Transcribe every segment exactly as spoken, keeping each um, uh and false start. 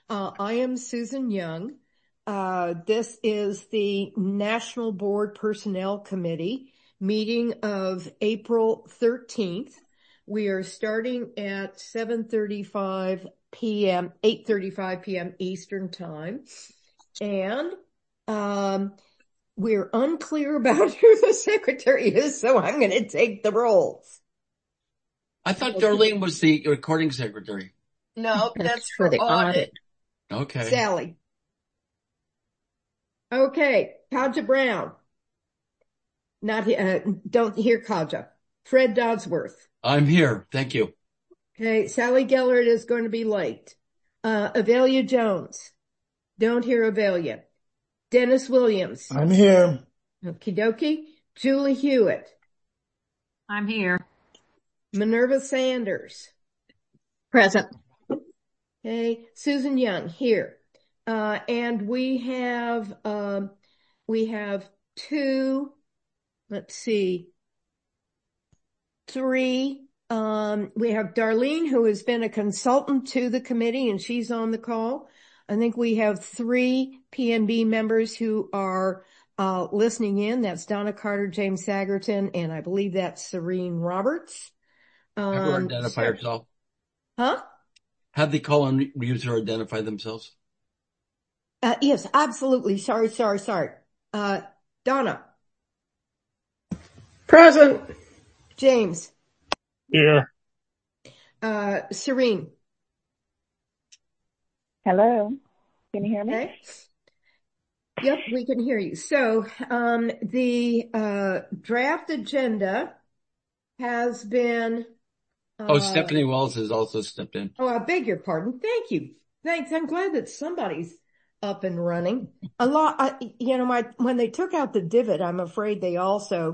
Uh, I am Susan Young. Uh, this is the National Board Personnel Committee meeting of April thirteenth. We are starting at seven thirty-five p.m., eight thirty-five p.m. Eastern Time. And um, we're unclear about who the secretary is, so I'm going to take the roles. I thought Darlene was the recording secretary. No, that's, that's for, for the audit. audit. Okay. Sally. Okay. Kaja Brown. Not, uh, don't hear Kaja. Fred Dodsworth. I'm here. Thank you. Okay. Sally Gellert is going to be late. Uh, Avelia Jones. Don't hear Avelia. Dennis Williams. I'm here. Okie dokie. Julie Hewitt. I'm here. Minerva Sanders. Present. Okay. Susan Young here. Uh, and we have, um, we have two, let's see, three, um, we have Darlene, who has been a consultant to the committee, and she's on the call. I think we have three P N B members who are, uh, listening in. That's Donna Carter, James Sagerton, and I believe that's Serene Roberts. Um, Have her identify so, herself. Huh? Have the call-in user identify themselves? Uh, yes, absolutely. Sorry, sorry, sorry. Uh, Donna. Present. James. Here. Uh, Serene. Hello. Can you hear me? Okay. Yep, we can hear you. So, um, the, uh, draft agenda has been, uh, Oh, Stephanie Wells has also stepped in. Oh, I beg your pardon. Thank you. Thanks. I'm glad that somebody's up and running. A lot, I, you know, my, when they took out the divot, I'm afraid they also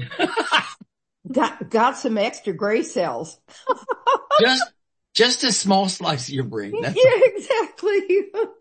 got, got some extra gray cells. just, just a small slice of your brain. That's yeah, exactly.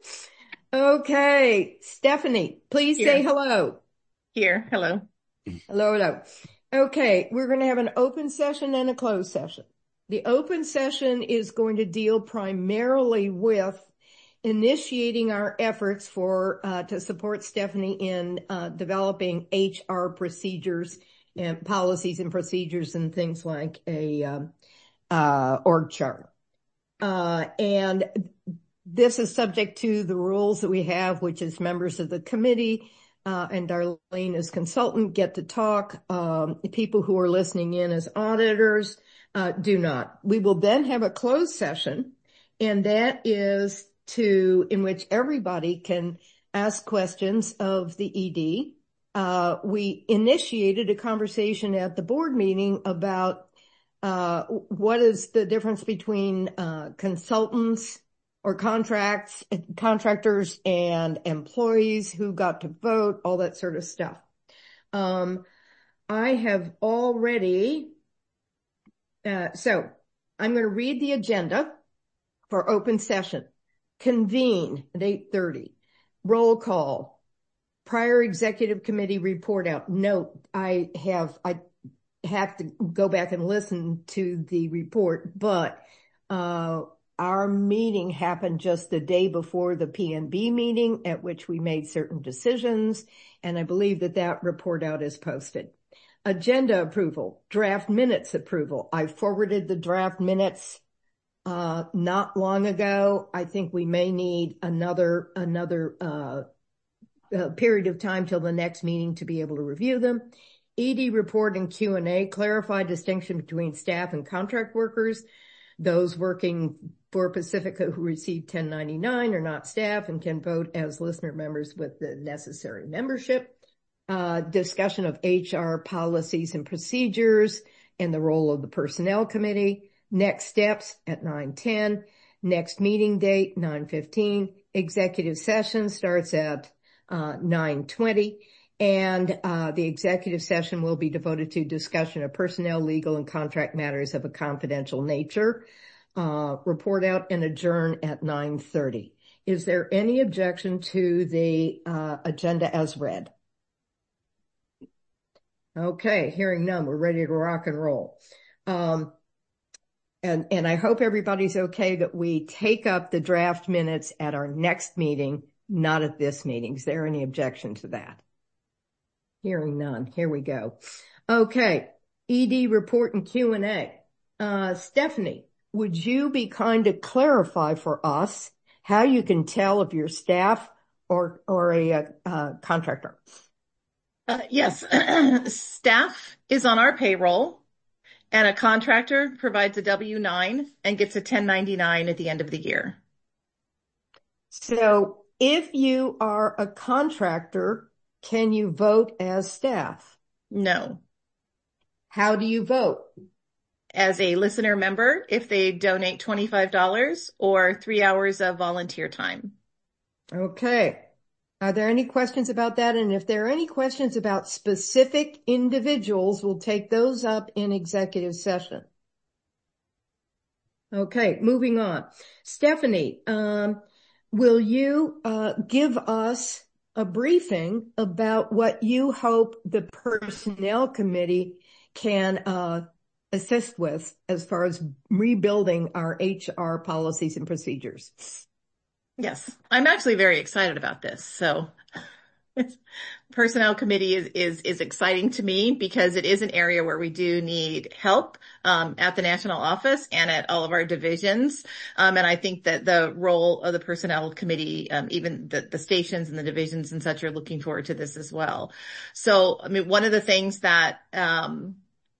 Okay. Stephanie, please Here. say hello. Here. Hello. Hello, hello. Okay. We're going to have an open session and a closed session. The open session is going to deal primarily with initiating our efforts for uh to support Stephanie in uh developing H R procedures and policies and procedures and things like a um, uh org chart. Uh and this is subject to the rules that we have, which is members of the committee uh and Darlene as consultant get to talk. Um people who are listening in as auditors uh do not. We will then have a closed session, and that is to, in which everybody can ask questions of the E D. Uh, we initiated a conversation at the board meeting about, uh, what is the difference between, uh, consultants or contracts, contractors and employees, who got to vote, all that sort of stuff. Um, I have already, uh, so I'm going to read the agenda for open session. Convene at eight thirty. Roll call. Prior executive committee report out. Note, I have, I have to go back and listen to the report, but, uh, our meeting happened just the day before the P N B meeting, at which we made certain decisions, and I believe that that report out is posted. Agenda approval. Draft minutes approval. I forwarded the draft minutes Uh, not long ago. I think we may need another, another, uh, uh, period of time till the next meeting to be able to review them. E D report and Q and A, clarify distinction between staff and contract workers. Those working for Pacifica who receive ten ninety-nine are not staff and can vote as listener members with the necessary membership. Uh, discussion of H R policies and procedures and the role of the personnel committee. Next steps at nine ten. Next meeting date, nine fifteen. Executive session starts at uh nine twenty. And uh the executive session will be devoted to discussion of personnel, legal, and contract matters of a confidential nature. Uh report out and adjourn at nine thirty. Is there any objection to the uh agenda as read? Okay, hearing none, we're ready to rock and roll. Um and, and I hope everybody's okay that we take up the draft minutes at our next meeting, not at this meeting. Is there any objection to that? Hearing none. Here we go. Okay. E D report and Q and A. Uh, Stephanie, would you be kind to clarify for us how you can tell if you're staff or, or a, uh, contractor? Uh, yes. Staff is on our payroll, and a contractor provides a W nine and gets a ten ninety-nine at the end of the year. So if you are a contractor, can you vote as staff? No. How do you vote? As a listener member, if they donate twenty-five dollars or three hours of volunteer time. Okay. Are there any questions about that? And if there are any questions about specific individuals, we'll take those up in executive session. Okay, moving on. Stephanie, um, will you uh, give us a briefing about what you hope the Personnel Committee can uh, assist with as far as rebuilding our H R policies and procedures? Yes, I'm actually very excited about this. So Personnel Committee is, is, is exciting to me because it is an area where we do need help, um, at the national office and at all of our divisions. Um, and I think that the role of the Personnel Committee, um, even the, the stations and the divisions and such are looking forward to this as well. So, I mean, one of the things that, um,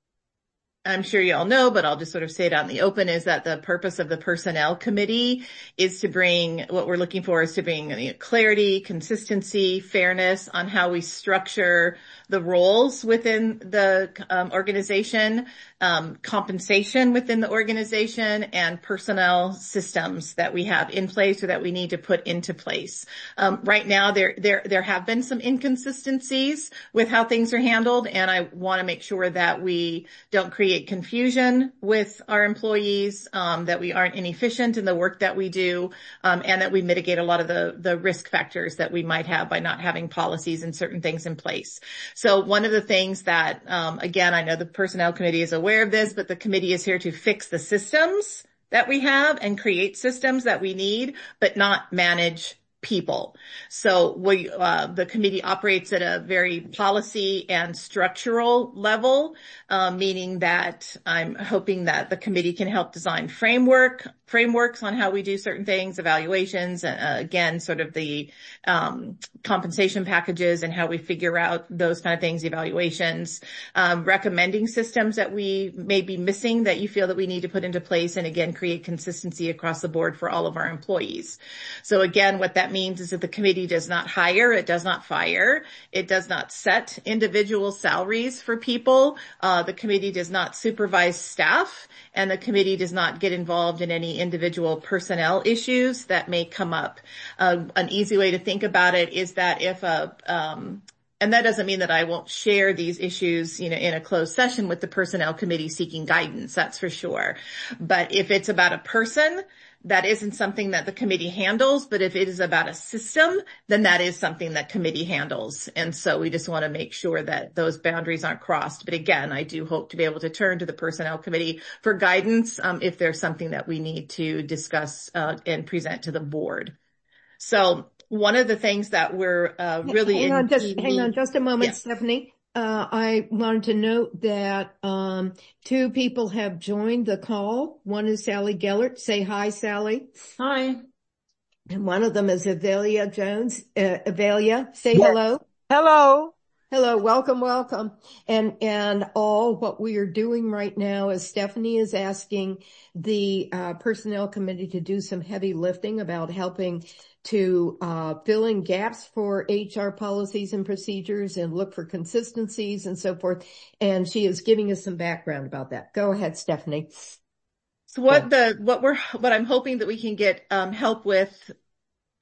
I'm sure you all know, but I'll just sort of say it out in the open, is that the purpose of the Personnel Committee is to bring, what we're looking for is to bring you know, clarity, consistency, fairness on how we structure the roles within the um, organization, um, compensation within the organization, and personnel systems that we have in place or that we need to put into place. Um, right now, there, there, there have been some inconsistencies with how things are handled, and I want to make sure that we don't create confusion with our employees, um, that we aren't inefficient in the work that we do, um, and that we mitigate a lot of the, the risk factors that we might have by not having policies and certain things in place. So one of the things that, um, again, I know the Personnel Committee is aware of this, but the committee is here to fix the systems that we have and create systems that we need, but not manage people. So we, uh, the committee operates at a very policy and structural level, uh, meaning that I'm hoping that the committee can help design framework, frameworks on how we do certain things, evaluations, and uh, again, sort of the, um, compensation packages and how we figure out those kind of things, evaluations, um, recommending systems that we may be missing that you feel that we need to put into place, and again, create consistency across the board for all of our employees. So again, what that means is that the committee does not hire, it does not fire, it does not set individual salaries for people, uh, the committee does not supervise staff, and the committee does not get involved in any individual personnel issues that may come up. Uh, an easy way to think about it is that if a, um, and that doesn't mean that I won't share these issues, you know, in a closed session with the Personnel Committee seeking guidance, that's for sure. But if it's about a person, that isn't something that the committee handles, but if it is about a system, then that is something that committee handles. And so we just want to make sure that those boundaries aren't crossed. But again, I do hope to be able to turn to the Personnel Committee for guidance, um, if there's something that we need to discuss, uh, and present to the board. So one of the things that we're, uh, really hang on, just, hang on just a moment, yeah. Stephanie. Uh, I wanted to note that, um, two people have joined the call. One is Sally Gellert. Say hi, Sally. Hi. And one of them is Avelia Jones. Uh, Avelia, say hello. Hello. Hello, welcome, welcome. And, and all what we are doing right now is Stephanie is asking the, uh, Personnel Committee to do some heavy lifting about helping to, uh, fill in gaps for H R policies and procedures and look for consistencies and so forth. And she is giving us some background about that. Go ahead, Stephanie. So what the, what we're, what I'm hoping that we can get, um, help with,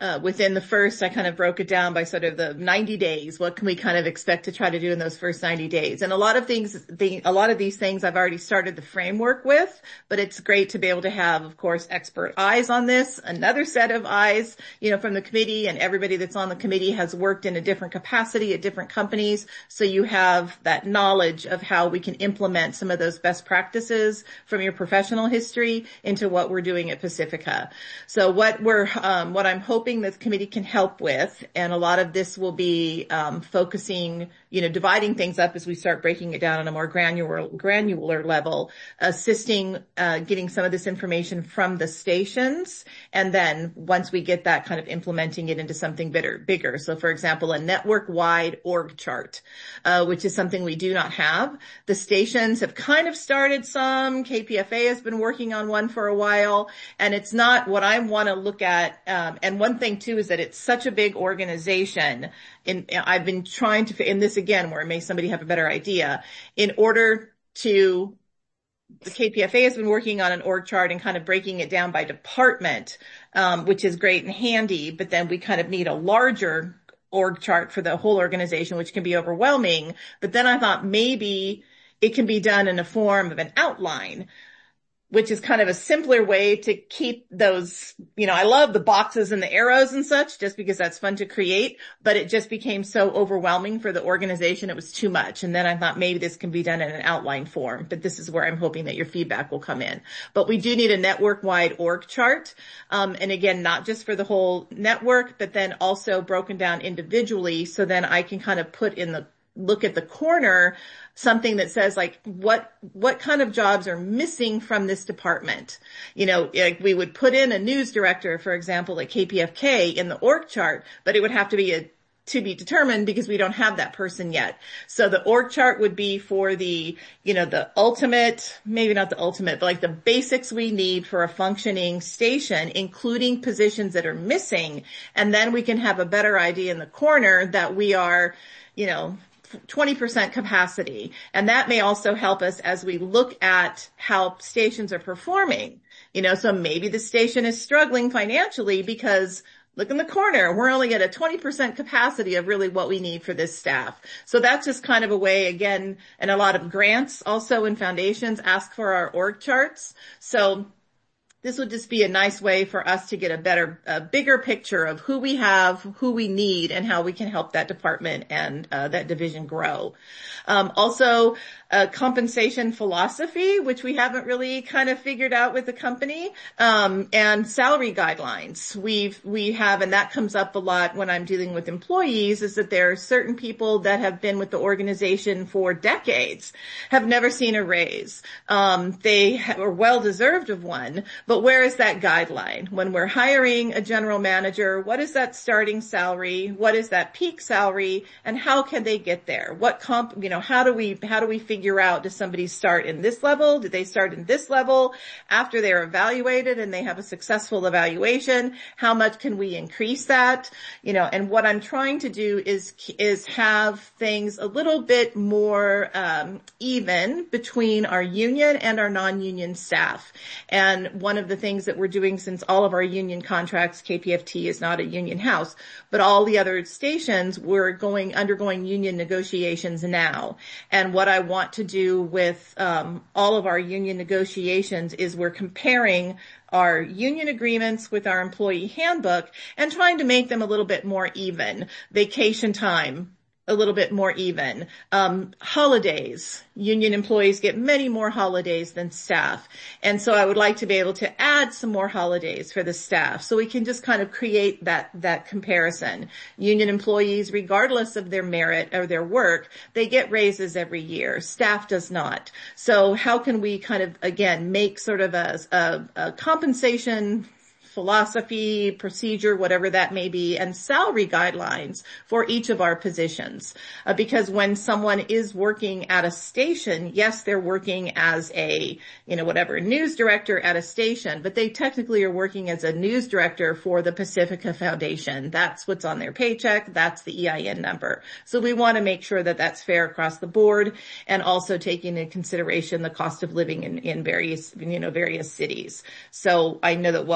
uh, within the first, I kind of broke it down by sort of the ninety days. What can we kind of expect to try to do in those first ninety days? And a lot of things, the, a lot of these things I've already started the framework with, but it's great to be able to have, of course, expert eyes on this, another set of eyes, you know, from the committee, and everybody that's on the committee has worked in a different capacity at different companies. So you have that knowledge of how we can implement some of those best practices from your professional history into what we're doing at Pacifica. So what we're, um, what I'm hoping this committee can help with, and a lot of this will be um, focusing, you know, dividing things up as we start breaking it down on a more granular, granular level, assisting, uh, getting some of this information from the stations, and then once we get that, kind of implementing it into something bigger, bigger. So for example, a network-wide org chart, uh, which is something we do not have. The stations have kind of started some. K P F A has been working on one for a while, and it's not what I want to look at. Um, and one thing too is that it's such a big organization. And I've been trying to, in this again, where may somebody have a better idea, in order to, the K P F A has been working on an org chart and kind of breaking it down by department, um, which is great and handy, but then we kind of need a larger org chart for the whole organization, which can be overwhelming. But then I thought maybe it can be done in a form of an outline, which is kind of a simpler way to keep those, you know, I love the boxes and the arrows and such just because that's fun to create, but it just became so overwhelming for the organization. It was too much. And then I thought maybe this can be done in an outline form, but this is where I'm hoping that your feedback will come in. But we do need a network-wide org chart. Um, and again, not just for the whole network, but then also broken down individually. So then I can kind of put in the, look at the corner something that says like what what kind of jobs are missing from this department. You know, like we would put in a news director, for example, at K P F K in the org chart, but it would have to be a to be determined because we don't have that person yet. So the org chart would be for the, you know, the ultimate, maybe not the ultimate, but like the basics we need for a functioning station, including positions that are missing. And then we can have a better idea in the corner that we are, you know, twenty percent capacity. And that may also help us as we look at how stations are performing. You know, so maybe the station is struggling financially because look in the corner, we're only at a twenty percent capacity of really what we need for this staff. So that's just kind of a way, again, and a lot of grants also in foundations ask for our org charts. So this would just be a nice way for us to get a better, a bigger picture of who we have, who we need, and how we can help that department and uh, that division grow. Um, also, a compensation philosophy, which we haven't really kind of figured out with the company, um, and salary guidelines. We've, we have, and that comes up a lot when I'm dealing with employees, is that there are certain people that have been with the organization for decades, have never seen a raise. Um, they are well deserved of one, but where is that guideline? When we're hiring a general manager, what is that starting salary? What is that peak salary? And how can they get there? What comp, you know, how do we, how do we figure out, does somebody start in this level? Do they start in this level? After they're evaluated and they have a successful evaluation, how much can we increase that? You know, and what I'm trying to do is, is have things a little bit more, um, even between our union and our non-union staff. And one of the things that we're doing, since all of our union contracts, K P F T is not a union house, but all the other stations, we're going, undergoing union negotiations now. And what I want to do with um, all of our union negotiations is we're comparing our union agreements with our employee handbook and trying to make them a little bit more even. Vacation time, a little bit more even. Um, holidays, union employees get many more holidays than staff. And so I would like to be able to add some more holidays for the staff so we can just kind of create that, that comparison. Union employees, regardless of their merit or their work, they get raises every year. Staff does not. So how can we kind of, again, make sort of a, a, a compensation philosophy, procedure, whatever that may be, and salary guidelines for each of our positions. Uh, because when someone is working at a station, yes, they're working as a, you know, whatever, news director at a station, but they technically are working as a news director for the Pacifica Foundation. That's what's on their paycheck. That's the E I N number. So we want to make sure that that's fair across the board, and also taking into consideration the cost of living in, in various, you know, various cities. So I know that what we'll be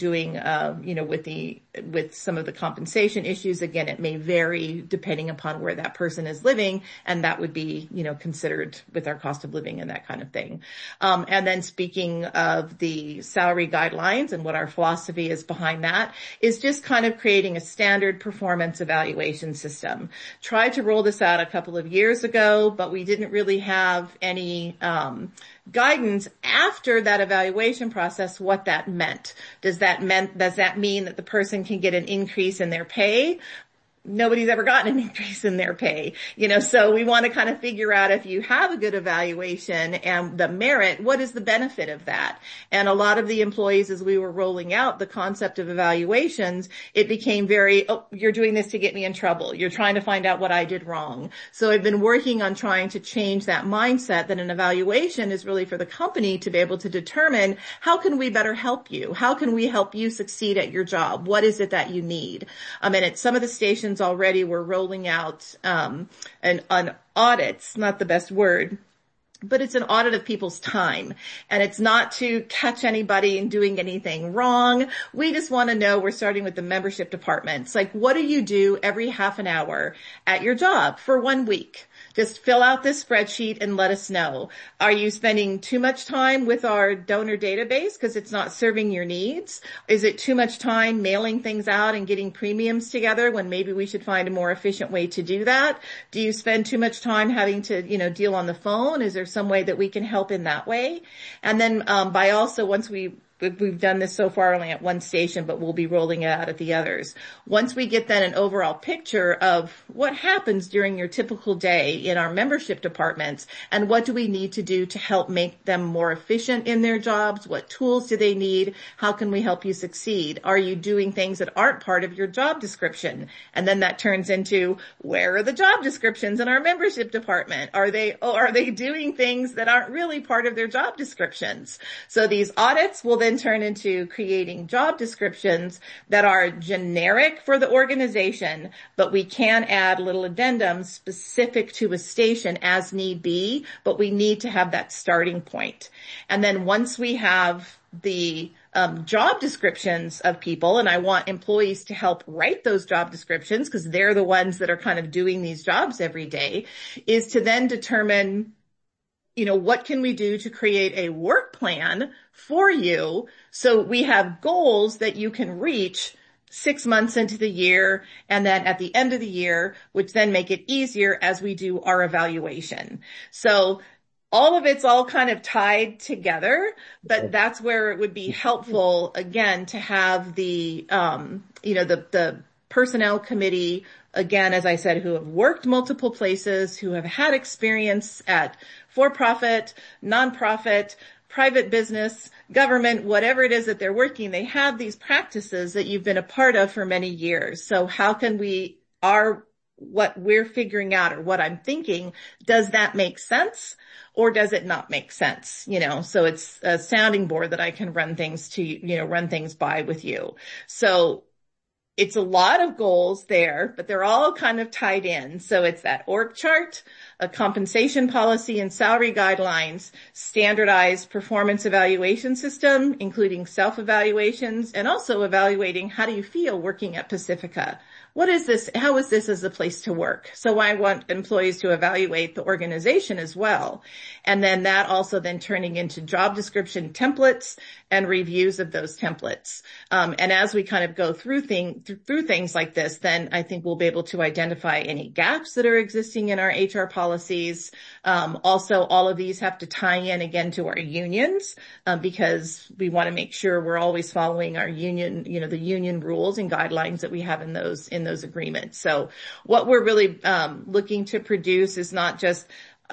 doing, uh, you know, with the, with some of the compensation issues. Again, it may vary depending upon where that person is living, and that would be, you know, considered with our cost of living and that kind of thing. Um, and then speaking of the salary guidelines and what our philosophy is behind that is just kind of creating a standard performance evaluation system. Tried to roll this out a couple of years ago, but we didn't really have any, um, guidance after that evaluation process, what that meant. Does that meant, does that mean that the person can get an increase in their pay? Nobody's ever gotten an increase in their pay, you know, so we want to kind of figure out if you have a good evaluation and the merit, what is the benefit of that? And a lot of the employees, as we were rolling out the concept of evaluations, it became very, oh, you're doing this to get me in trouble. You're trying to find out what I did wrong. So I've been working on trying to change that mindset that an evaluation is really for the company to be able to determine how can we better help you? How can we help you succeed at your job? What is it that you need? I mean, at some of the stations already we're rolling out um an, an audits, not the best word, but it's an audit of people's time. And it's not to catch anybody in doing anything wrong. We just want to know, we're starting with the membership departments. Like, what do you do every half an hour at your job for one week? Just fill out this spreadsheet and let us know. Are you spending too much time with our donor database because it's not serving your needs? Is it too much time mailing things out and getting premiums together when maybe we should find a more efficient way to do that? Do you spend too much time having to, you know, deal on the phone? Is there some way that we can help in that way? And then um, by also, once we We've done this so far only at one station, but we'll be rolling it out at the others. Once we get then an overall picture of what happens during your typical day in our membership departments and what do we need to do to help make them more efficient in their jobs, what tools do they need, how can we help you succeed? Are you doing things that aren't part of your job description? And then that turns into, where are the job descriptions in our membership department? Are they, oh, are they doing things that aren't really part of their job descriptions? So these audits will then turn into creating job descriptions that are generic for the organization, but we can add little addendums specific to a station as need be, but we need to have that starting point. And then once we have the um, job descriptions of people, and I want employees to help write those job descriptions because they're the ones that are kind of doing these jobs every day, is to then determine, you know, what can we do to create a work plan for you so we have goals that you can reach six months into the year and then at the end of the year, which then make it easier as we do our evaluation. So all of it's all kind of tied together, but that's where it would be helpful, again, to have the, um, you know, the, the personnel committee, again, as I said, who have worked multiple places, who have had experience at for-profit, nonprofit, private business, government, whatever it is that they're working, they have these practices that you've been a part of for many years. So how can we, our, what we're figuring out or what I'm thinking, does that make sense or does it not make sense? You know, so it's a sounding board that I can run things to, you know, run things by with you. So it's a lot of goals there, but they're all kind of tied in. So it's that org chart, a compensation policy and salary guidelines, standardized performance evaluation system, including self-evaluations, and also evaluating how do you feel working at Pacifica. What is this? How is this as a place to work? So I want employees to evaluate the organization as well. And then that also then turning into job description templates and reviews of those templates. Um, and as we kind of go through thing, th- through things like this, then I think we'll be able to identify any gaps that are existing in our H R policies. Um, also, all of these have to tie in again to our unions, um, because we want to make sure we're always following our union, you know, the union rules and guidelines that we have in those, in those agreements. So what we're really, um, looking to produce is not just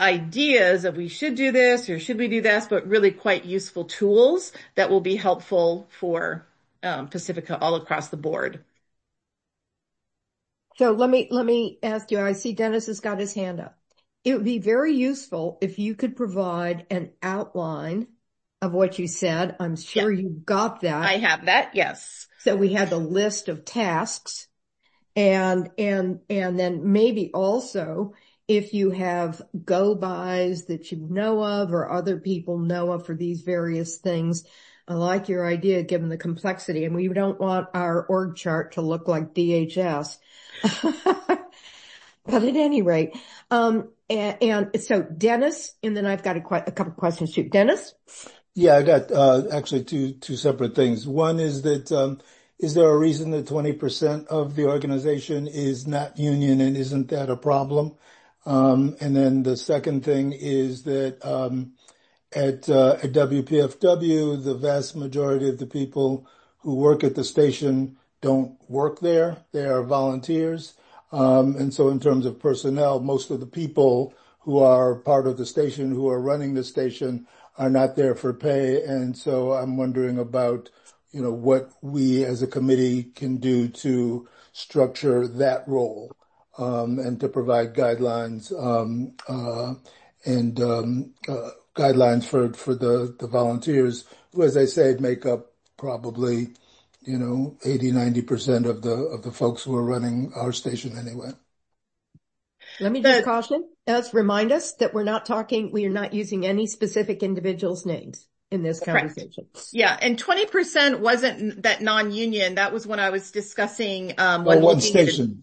ideas of we should do this or should we do this, but really quite useful tools that will be helpful for um, Pacifica all across the board. So let me, let me ask you, I see Dennis has got his hand up. It would be very useful if you could provide an outline of what you said. I'm sure yeah. You've got that. I have that, yes. So we had the list of tasks and, and, and then maybe also if you have go-bys that you know of or other people know of for these various things, I like your idea, given the complexity, and we don't want our org chart to look like D H S. But at any rate, um, and, and so Dennis, and then I've got a, a couple of questions too. Dennis? Yeah, I got uh, actually two two separate things. One is that um, is there a reason that twenty percent of the organization is not union, and isn't that a problem? Um, and then the second thing is that um, at, uh, at W P F W, the vast majority of the people who work at the station don't work there. They are volunteers. Um, and so in terms of personnel, most of the people who are part of the station, who are running the station, are not there for pay. And so I'm wondering about, you know, what we as a committee can do to structure that role, um, and to provide guidelines, um, uh, and, um, uh, guidelines for, for the, the volunteers who, as I said, make up probably, you know, eighty, ninety percent of the, of the folks who are running our station anyway. Let me just caution us, remind us that we're not talking, we are not using any specific individuals' names in this conversation. Correct. Yeah. And twenty percent wasn't that non-union. That was when I was discussing, um, Well, when one looking at it. station.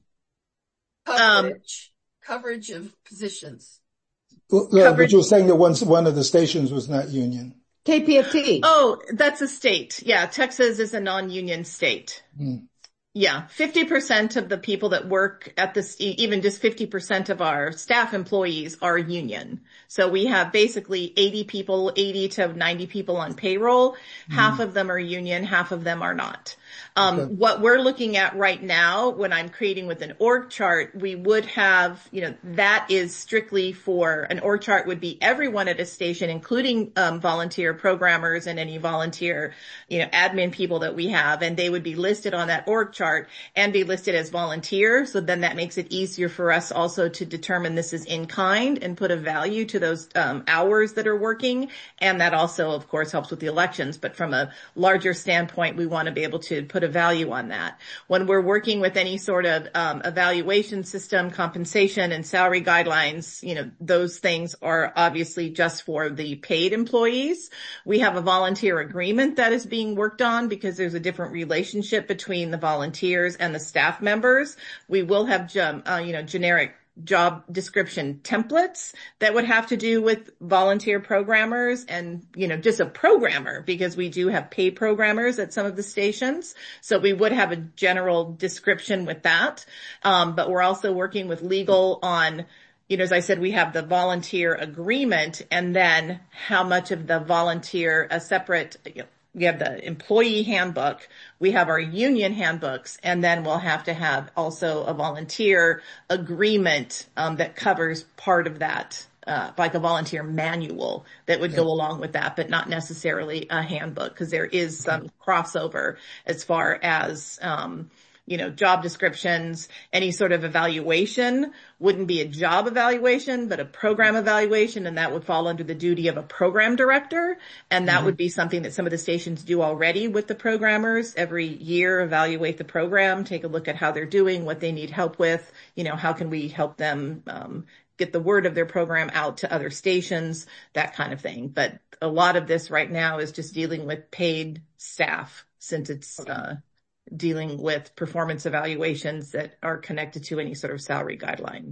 Coverage, coverage of positions. Well, yeah, but Coverage. you were saying that one, one of the stations was not union. K P F T. Oh, that's a state. Yeah. Texas is a non-union state. Hmm. Yeah. fifty percent of the people that work at this, even just fifty percent of our staff employees are union. So we have basically eighty people, eighty to ninety people on payroll. Mm-hmm. Half of them are union, half of them are not. Um, okay. What we're looking at right now, when I'm creating with an org chart, we would have, you know, that is strictly for an org chart would be everyone at a station, including, um, volunteer programmers and any volunteer, you know, admin people that we have, and they would be listed on that org chart and be listed as volunteers. So then that makes it easier for us also to determine this is in kind and put a value to those, um, hours that are working. And that also, of course, helps with the elections. But from a larger standpoint, we want to be able to put a value on that. When we're working with any sort of um, evaluation system, compensation and salary guidelines, you know, those things are obviously just for the paid employees. We have a volunteer agreement that is being worked on because there's a different relationship between the volunteers and the staff members. We will have, uh, you know, generic job description templates that would have to do with volunteer programmers and, you know, just a programmer, because we do have paid programmers at some of the stations. So we would have a general description with that. Um, but we're also working with legal on, you know, as I said, we have the volunteer agreement, and then how much of the volunteer, a separate, you know, we have the employee handbook, we have our union handbooks, and then we'll have to have also a volunteer agreement um, that covers part of that, uh, like a volunteer manual that would go along with that, but not necessarily a handbook, because there is some crossover as far as, um, you know, job descriptions. Any sort of evaluation wouldn't be a job evaluation, but a program evaluation, and that would fall under the duty of a program director. And that mm-hmm. would be something that some of the stations do already with the programmers. Every year, evaluate the program, take a look at how they're doing, what they need help with, you know, how can we help them um, get the word of their program out to other stations, that kind of thing. But a lot of this right now is just dealing with paid staff, since it's uh dealing with performance evaluations that are connected to any sort of salary guideline.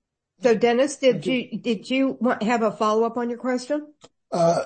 So Dennis, did you, did you want, have a follow-up on your question? Uh,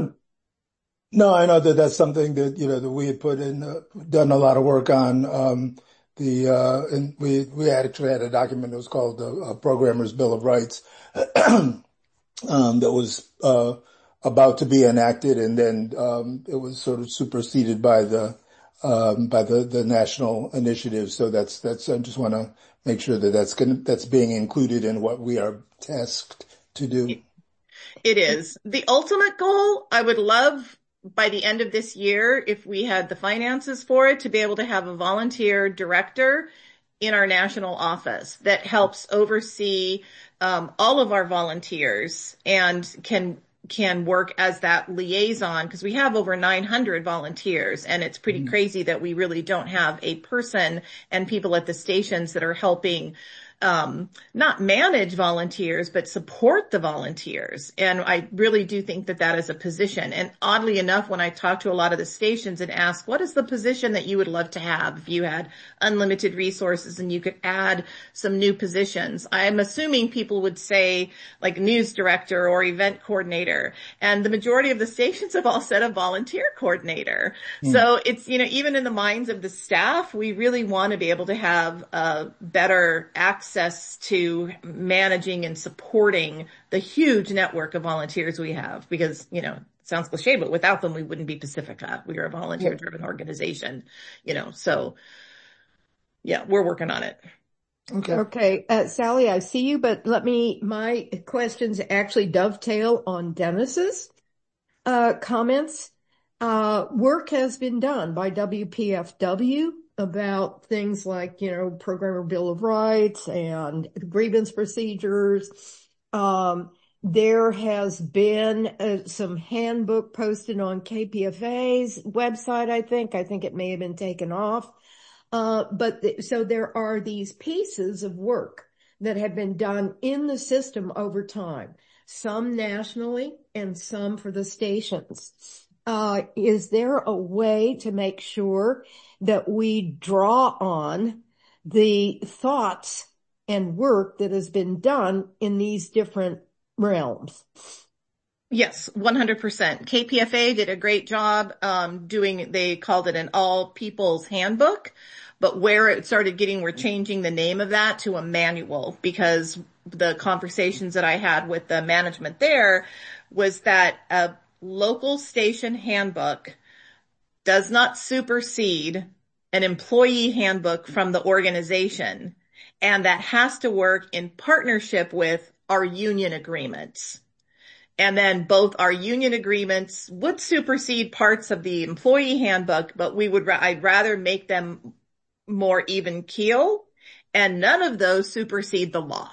no, I know that that's something that, you know, that we had put in, uh, done a lot of work on. Um, the, uh, and we, we actually had a document that was called the uh, Programmer's Bill of Rights, um, that was, uh, about to be enacted. And then, um, it was sort of superseded by the, um, by the, the national initiative. So that's, that's, I just want to make sure that that's going to, that's being included in what we are tasked to do. It is. The ultimate goal, I would love by the end of this year, if we had the finances for it, to be able to have a volunteer director in our national office that helps oversee, um, all of our volunteers and can can work as that liaison, because we have over nine hundred volunteers, and it's pretty mm. crazy that we really don't have a person and people at the stations that are helping um, not manage volunteers, but support the volunteers. And I really do think that that is a position. And oddly enough, when I talk to a lot of the stations and ask, what is the position that you would love to have if you had unlimited resources and you could add some new positions? I'm assuming people would say like news director or event coordinator. And the majority of the stations have all said a volunteer coordinator. Mm. So it's, you know, even in the minds of the staff, we really want to be able to have a better access to managing and supporting the huge network of volunteers we have, because, you know, it sounds cliche, but without them, we wouldn't be Pacifica. We are a volunteer driven organization, you know, so yeah, we're working on it. Okay. Okay. Uh, Sally, I see you, but let me, my questions actually dovetail on Dennis's, uh, comments. Uh, work has been done by W P F W about things like, you know, Programmer Bill of Rights and grievance procedures. Um, there has been uh, some handbook posted on K P F A's website, I think. I think it may have been taken off. Uh, but th- so there are these pieces of work that have been done in the system over time, some nationally and some for the stations. Uh, is there a way to make sure that we draw on the thoughts and work that has been done in these different realms? Yes, one hundred percent. K P F A did a great job um, doing, they called it an all people's handbook, but where it started getting, we're changing the name of that to a manual, because the conversations that I had with the management there was that a local station handbook does not supersede an employee handbook from the organization, and that has to work in partnership with our union agreements. And then both our union agreements would supersede parts of the employee handbook, but we would, I'd rather make them more even keel, and none of those supersede the law.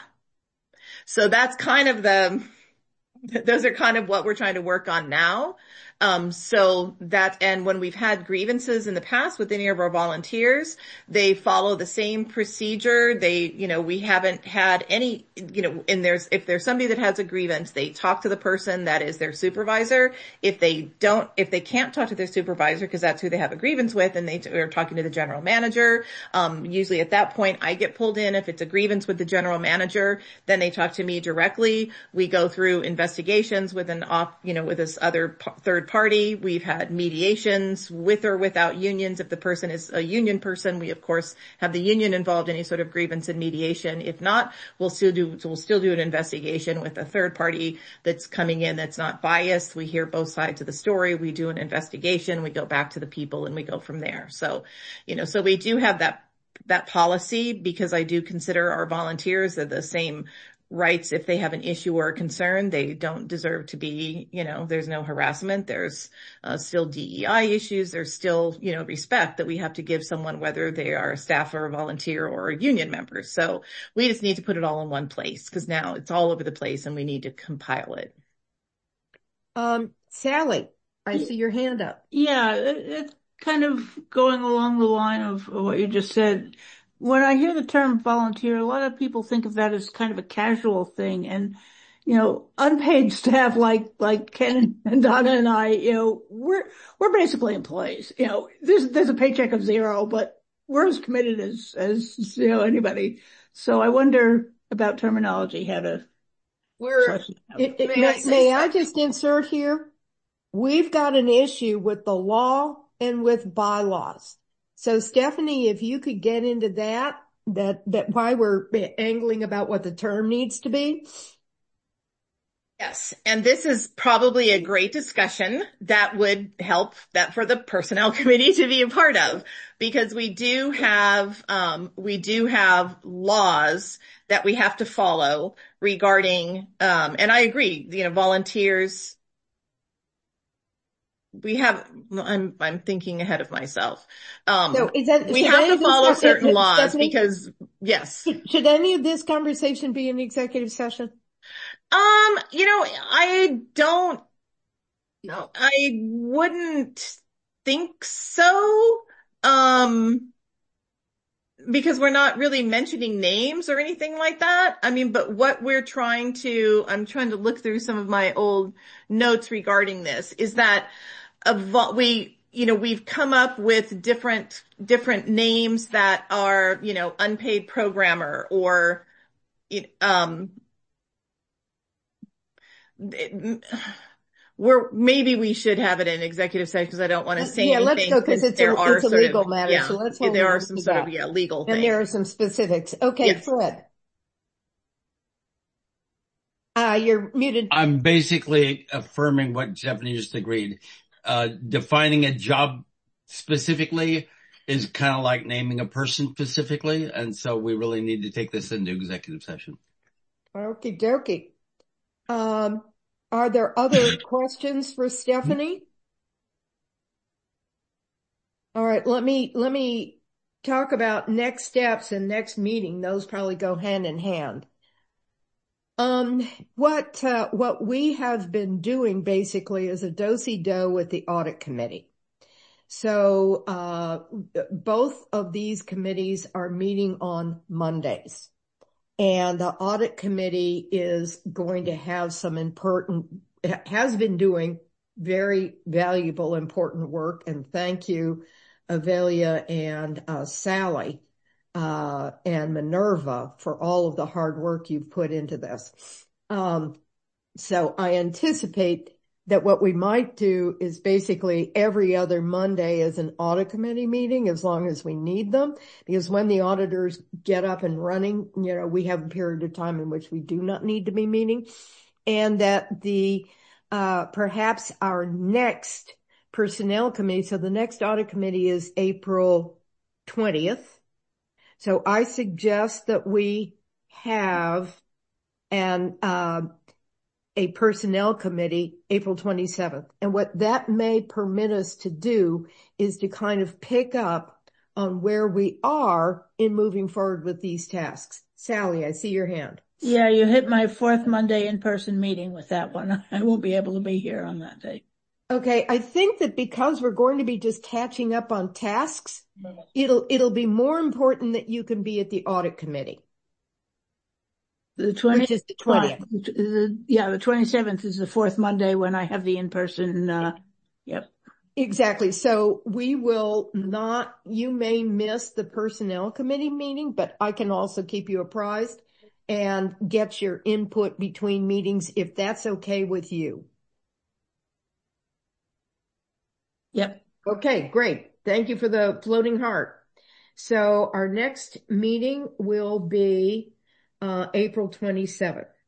So that's kind of the, those are kind of what we're trying to work on now. Um, so that, and when we've had grievances in the past with any of our volunteers, they follow the same procedure. They, you know, we haven't had any, you know, and there's, if there's somebody that has a grievance, they talk to the person that is their supervisor. If they don't, if they can't talk to their supervisor, because that's who they have a grievance with, and they are talking to the general manager, um, usually at that point I get pulled in. If it's a grievance with the general manager, then they talk to me directly. We go through investigations with an off, you know, with this other third party. We've had mediations with or without unions. If the person is a union person, we of course have the union involved in any sort of grievance and mediation. If not, we'll still do, we'll still do an investigation with a third party that's coming in that's not biased. We hear both sides of the story. We do an investigation. We go back to the people and we go from there. So, you know, so we do have that, that policy, because I do consider our volunteers are the same rights. If they have an issue or a concern, they don't deserve to be, you know, there's no harassment. There's uh, still D E I issues. There's still, you know, respect that we have to give someone, whether they are a staff or a volunteer or a union member. So we just need to put it all in one place, because now it's all over the place and we need to compile it. Um, Sally, I see your hand up. Yeah, it, it's kind of going along the line of what you just said. When I hear the term volunteer, a lot of people think of that as kind of a casual thing. And, you know, unpaid staff like, like Ken and Donna and I, you know, we're, we're basically employees. You know, there's, there's a paycheck of zero, but we're as committed as, as, you know, anybody. So I wonder about terminology, how to. We're, it, it, may, I, may I just insert here? We've got an issue with the law and with bylaws. So Stephanie, if you could get into that, that, that why we're angling about what the term needs to be. Yes. And this is probably a great discussion that would help that for the personnel committee to be a part of, because we do have, um, we do have laws that we have to follow regarding, um, and I agree, you know, volunteers. We have, I'm, I'm thinking ahead of myself. Um, so is that, we have to follow certain it, laws Stephanie, because, yes. Should, should any of this conversation be an executive session? Um, you know, I don't, no, I wouldn't think so. Um, because we're not really mentioning names or anything like that. I mean, but what we're trying to, I'm trying to look through some of my old notes regarding this, is that of we, you know, we've come up with different, different names that are, you know, unpaid programmer or, um, it, we're, maybe we should have it in executive session because I don't want to say yeah, anything. Let's go because it's there a, are it's a sort legal of, matter. Yeah, so let's hold there are on some to sort that. of, yeah, legal and things. there are some specifics. Okay, Yes. Fred. Uh, you're muted. I'm basically affirming what Stephanie just agreed. Uh, defining a job specifically is kind of like naming a person specifically. And so we really need to take this into executive session. Okie dokie. Um, are there other questions for Stephanie? All right, let me, let me talk about next steps and next meeting. Those probably go hand in hand. Um, what, uh, what we have been doing basically is a do-si-do with the audit committee. So, uh, both of these committees are meeting on Mondays. And the audit committee is going to have some important, has been doing very valuable, important work. And thank you, Avelia and uh, Sally uh, and Minerva for all of the hard work you've put into this. Um, so I anticipate that what we might do is basically every other Monday is an audit committee meeting as long as we need them, because when the auditors get up and running, you know, we have a period of time in which we do not need to be meeting, and that the, uh, perhaps our next personnel committee, so the next audit committee is April twentieth. So I suggest that we have an, uh, a personnel committee April twenty-seventh. And what that may permit us to do is to kind of pick up on where we are in moving forward with these tasks. Sally, I see your hand. Yeah, you hit my fourth Monday in-person meeting with that one. I won't be able to be here on that day. Okay, I think that because we're going to be just catching up on tasks, it'll, it'll be more important that you can be at the audit committee. The twentieth, which is the twentieth. The, yeah, the twenty-seventh is the fourth Monday when I have the in-person, uh, yep. Exactly. So we will not, you may miss the personnel committee meeting, but I can also keep you apprised and get your input between meetings if that's okay with you. Yep. Okay, great. Thank you for the floating heart. So our next meeting will be uh, April twenty-seventh.